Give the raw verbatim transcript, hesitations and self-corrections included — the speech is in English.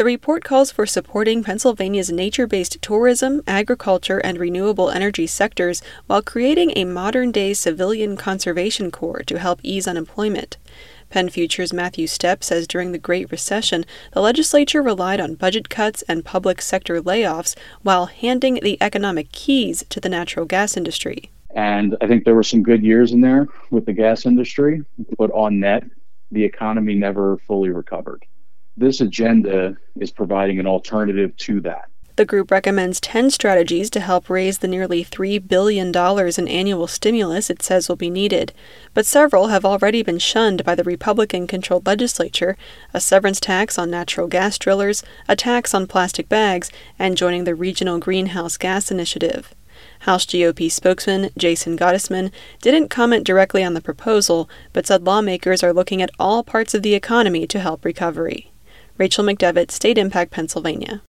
The report calls for supporting Pennsylvania's nature-based tourism, agriculture, and renewable energy sectors while creating a modern-day civilian conservation corps to help ease unemployment. Penn Future's Matthew Stepp says during the Great Recession, the legislature relied on budget cuts and public sector layoffs while handing the economic keys to the natural gas industry. And I think there were some good years in there with the gas industry, but on net, the economy never fully recovered. This agenda is providing an alternative to that. The group recommends ten strategies to help raise the nearly three billion dollars in annual stimulus it says will be needed. But several have already been shunned by the Republican-controlled legislature: a severance tax on natural gas drillers, a tax on plastic bags, and joining the Regional Greenhouse Gas Initiative. House G O P spokesman Jason Gottesman didn't comment directly on the proposal, but said lawmakers are looking at all parts of the economy to help recovery. Rachel McDevitt, State Impact Pennsylvania.